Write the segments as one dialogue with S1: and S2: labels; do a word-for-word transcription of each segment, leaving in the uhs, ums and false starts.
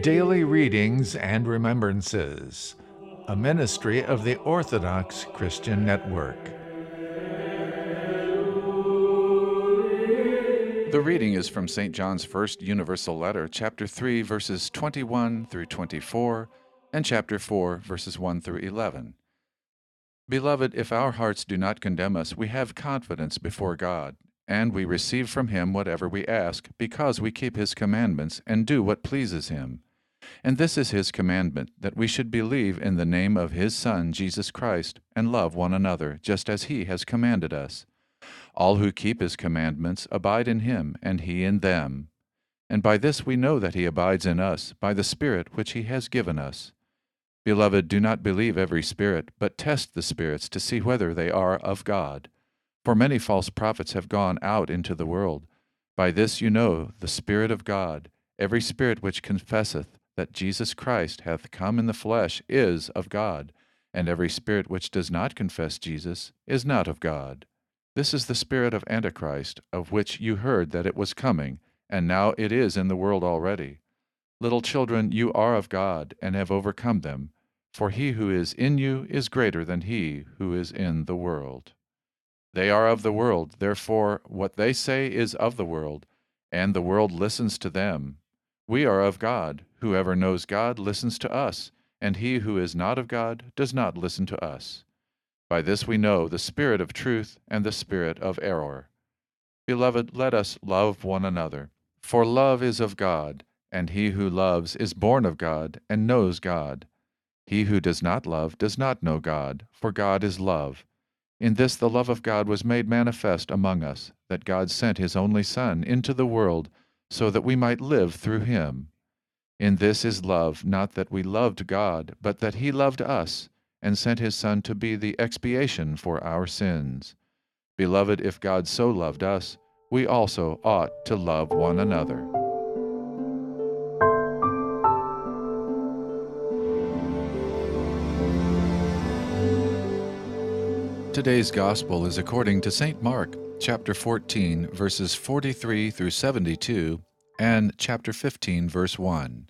S1: Daily Readings and Remembrances, a ministry of the Orthodox Christian Network.
S2: The reading is from Saint John's First Universal Letter, chapter three, verses twenty-one through twenty-four, and chapter four, verses one through eleven. Beloved, if our hearts do not condemn us, we have confidence before God, and we receive from Him whatever we ask, because we keep His commandments and do what pleases Him. And this is His commandment, that we should believe in the name of His Son, Jesus Christ, and love one another, just as He has commanded us. All who keep His commandments abide in Him, and He in them. And by this we know that He abides in us, by the Spirit which He has given us. Beloved, do not believe every spirit, but test the spirits to see whether they are of God. For many false prophets have gone out into the world. By this you know the Spirit of God. Every spirit which confesseth that Jesus Christ hath come in the flesh is of God, and every spirit which does not confess Jesus is not of God. This is the spirit of Antichrist, of which you heard that it was coming, and now it is in the world already. Little children, you are of God, and have overcome them, for he who is in you is greater than he who is in the world. They are of the world, therefore what they say is of the world, and the world listens to them. We are of God. Whoever knows God listens to us, and he who is not of God does not listen to us. By this we know the spirit of truth and the spirit of error. Beloved, let us love one another, for love is of God, and he who loves is born of God and knows God. He who does not love does not know God, for God is love. In this the love of God was made manifest among us, that God sent His only Son into the world, so that we might live through Him. In this is love, not that we loved God, but that He loved us, and sent His Son to be the expiation for our sins. Beloved, if God so loved us, we also ought to love one another. Today's Gospel is according to Saint Mark, chapter fourteen, verses forty-three through seventy-two, and chapter fifteen, verse one.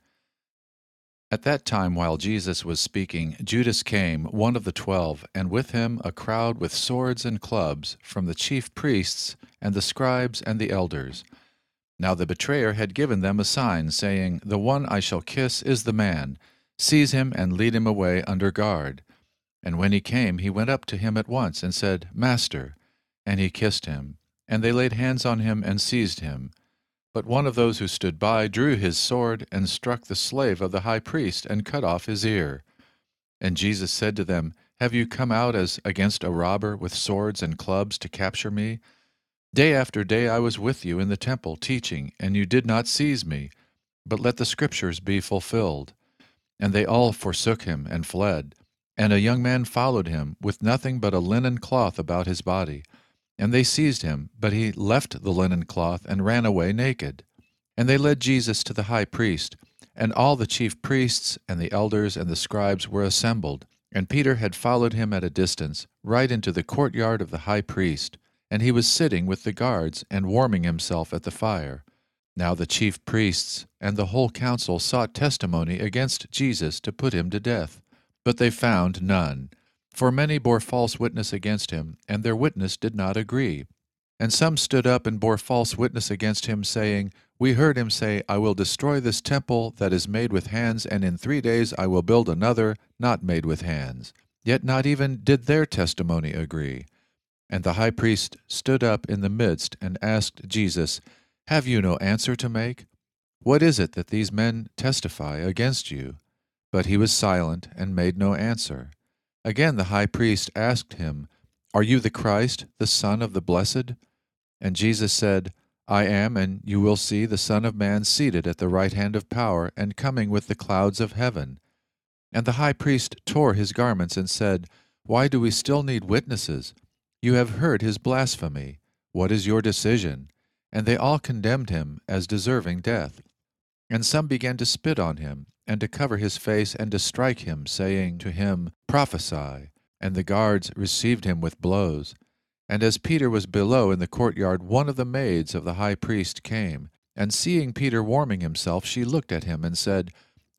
S2: At that time, while Jesus was speaking, Judas came, one of the twelve, and with him a crowd with swords and clubs from the chief priests and the scribes and the elders. Now the betrayer had given them a sign, saying, "The one I shall kiss is the man. Seize him and lead him away under guard." And when he came, he went up to him at once and said, "Master." And he kissed him. And they laid hands on him and seized him. But one of those who stood by drew his sword and struck the slave of the high priest and cut off his ear. And Jesus said to them, "Have you come out as against a robber with swords and clubs to capture me? Day after day I was with you in the temple teaching, and you did not seize me. But let the Scriptures be fulfilled." And they all forsook him and fled. And a young man followed him, with nothing but a linen cloth about his body. And they seized him, but he left the linen cloth and ran away naked. And they led Jesus to the high priest. And all the chief priests and the elders and the scribes were assembled. And Peter had followed him at a distance, right into the courtyard of the high priest. And he was sitting with the guards and warming himself at the fire. Now the chief priests and the whole council sought testimony against Jesus to put him to death. But they found none. For many bore false witness against him, and their witness did not agree. And some stood up and bore false witness against him, saying, "We heard him say, I will destroy this temple that is made with hands, and in three days I will build another, not made with hands." Yet not even did their testimony agree. And the high priest stood up in the midst and asked Jesus, "Have you no answer to make? What is it that these men testify against you?" But he was silent and made no answer. Again the high priest asked him, "Are you the Christ, the Son of the Blessed?" And Jesus said, "I am, and you will see the Son of Man seated at the right hand of power and coming with the clouds of heaven." And the high priest tore his garments and said, "Why do we still need witnesses? You have heard his blasphemy. What is your decision?" And they all condemned him as deserving death. And some began to spit on him, and to cover his face, and to strike him, saying to him, "Prophesy." And the guards received him with blows. And as Peter was below in the courtyard, one of the maids of the high priest came, and seeing Peter warming himself, she looked at him and said,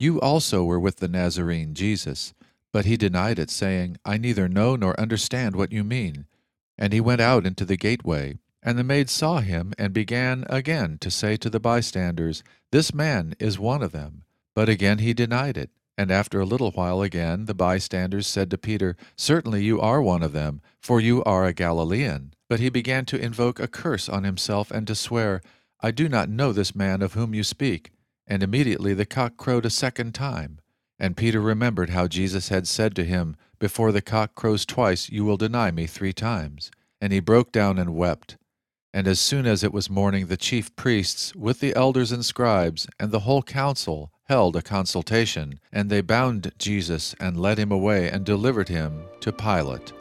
S2: You also were with the Nazarene Jesus. But he denied it, saying, I neither know nor understand what you mean. And he went out into the gateway. And the maid saw him, and began again to say to the bystanders, This man is one of them. But again he denied it. And after a little while again the bystanders said to Peter, Certainly you are one of them, for you are a Galilean. But he began to invoke a curse on himself and to swear, I do not know this man of whom you speak. And immediately the cock crowed a second time. And Peter remembered how Jesus had said to him, Before the cock crows twice, you will deny me three times. And he broke down and wept. And as soon as it was morning, the chief priests, with the elders and scribes, and the whole council, held a consultation, and they bound Jesus and led him away and delivered him to Pilate.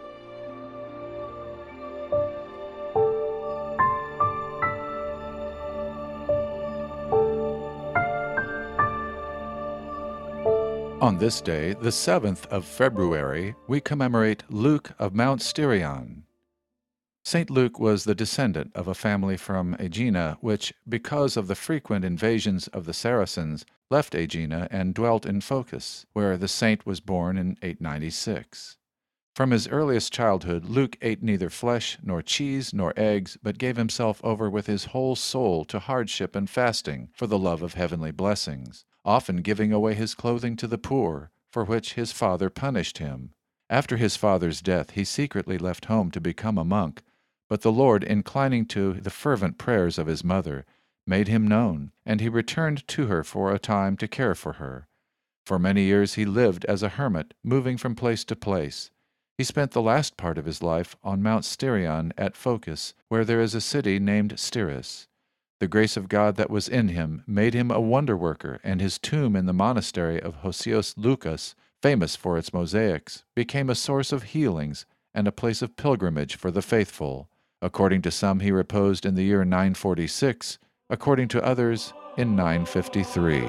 S2: On this day, the seventh of February, we commemorate Luke of Mount Styrian. Saint Luke was the descendant of a family from Aegina, which, because of the frequent invasions of the Saracens, left Aegina and dwelt in Phocis, where the saint was born in eight ninety-six. From his earliest childhood, Luke ate neither flesh nor cheese nor eggs, but gave himself over with his whole soul to hardship and fasting for the love of heavenly blessings, often giving away his clothing to the poor, for which his father punished him. After his father's death, he secretly left home to become a monk, but the Lord, inclining to the fervent prayers of his mother, made him known, and he returned to her for a time to care for her. For many years he lived as a hermit, moving from place to place. He spent the last part of his life on Mount Styrian at Phocis, where there is a city named Styris. The grace of God that was in him made him a wonder-worker, and his tomb in the monastery of Hosios Lucas, famous for its mosaics, became a source of healings and a place of pilgrimage for the faithful. According to some, he reposed in the year nine forty-six, according to others, in nine fifty-three.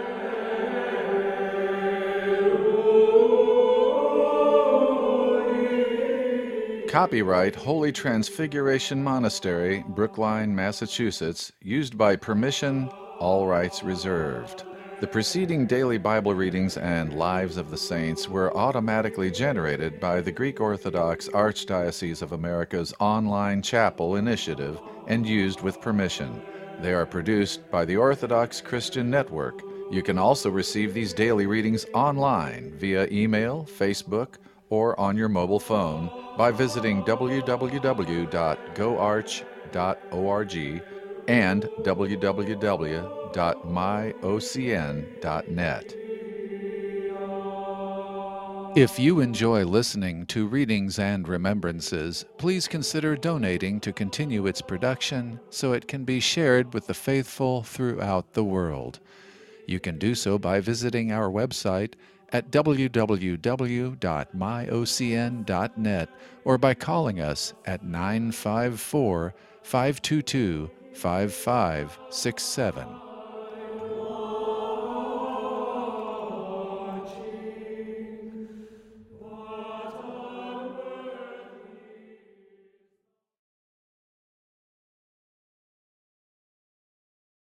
S2: Copyright Holy Transfiguration Monastery, Brookline, Massachusetts, used by permission, all rights reserved. The preceding daily Bible readings and Lives of the Saints were automatically generated by the Greek Orthodox Archdiocese of America's online chapel initiative and used with permission. They are produced by the Orthodox Christian Network. You can also receive these daily readings online via email, Facebook, or on your mobile phone by visiting w w w dot go arch dot org and w w w dot my o c n dot net. If you enjoy listening to Readings and Remembrances, please consider donating to continue its production so it can be shared with the faithful throughout the world. You can do so by visiting our website at w w w dot my o c n dot net or by calling us at nine five four, five two two, five five six seven.